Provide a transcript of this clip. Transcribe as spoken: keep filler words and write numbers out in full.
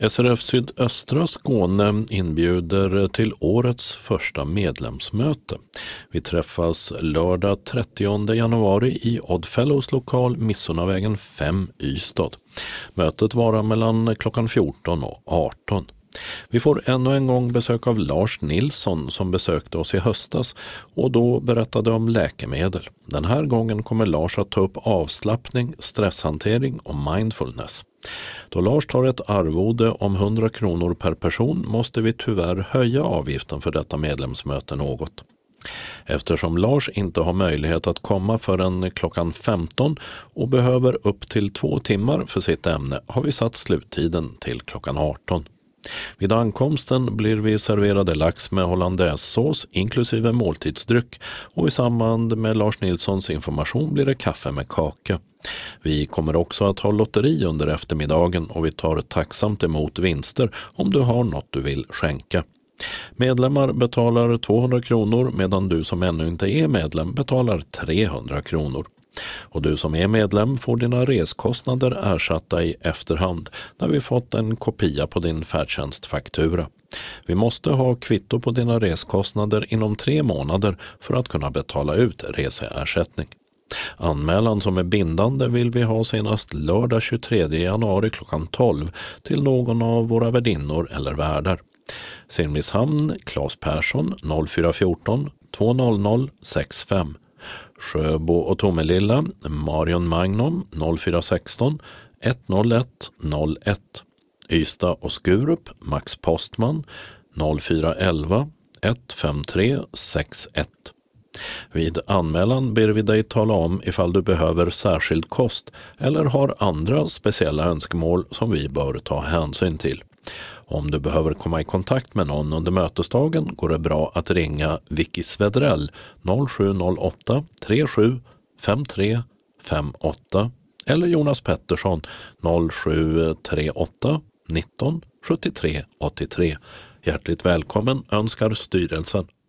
S R F Sydöstra Skåne inbjuder till årets första medlemsmöte. Vi träffas lördag trettionde januari i Oddfellows lokal Missunavägen fem Ystad. Mötet varar mellan klockan fjorton och arton. Vi får ännu en gång besök av Lars Nilsson som besökte oss i höstas och då berättade om läkemedel. Den här gången kommer Lars att ta upp avslappning, stresshantering och mindfulness. Då Lars tar ett arvode om hundra kronor per person måste vi tyvärr höja avgiften för detta medlemsmöte något. Eftersom Lars inte har möjlighet att komma förrän klockan femton och behöver upp till två timmar för sitt ämne har vi satt sluttiden till klockan arton. Vid ankomsten blir vi serverade lax med hollandaisesås inklusive måltidsdryck och i samband med Lars Nilssons information blir det kaffe med kaka. Vi kommer också att ha lotteri under eftermiddagen och vi tar tacksamt emot vinster om du har något du vill skänka. Medlemmar betalar tvåhundra kronor medan du som ännu inte är medlem betalar trehundra kronor. Och du som är medlem får dina reskostnader ersatta i efterhand när vi fått en kopia på din färdtjänstfaktura. Vi måste ha kvitto på dina reskostnader inom tre månader för att kunna betala ut reseersättning. Anmälan som är bindande vill vi ha senast lördag tjugotredje januari klockan tolv till någon av våra värdinnor eller värdar. Simrishamn, Claes Persson noll fyra ett fyra två noll noll sex fem. Sjöbo och Tomelilla, Marion Magnum noll fyra ett sex ett noll ett noll ett. Ystad och Skurup, Max Postman noll fyra ett ett ett fem tre sex ett. Vid anmälan ber vi dig tala om ifall du behöver särskild kost eller har andra speciella önskemål som vi bör ta hänsyn till. Om du behöver komma i kontakt med någon under mötesdagen går det bra att ringa Vicky Svedrell noll sju noll åtta tre sju fem tre fem åtta eller Jonas Pettersson noll sju tre åtta nitton sjuttiotre åttiotre. Hjärtligt välkommen önskar styrelsen.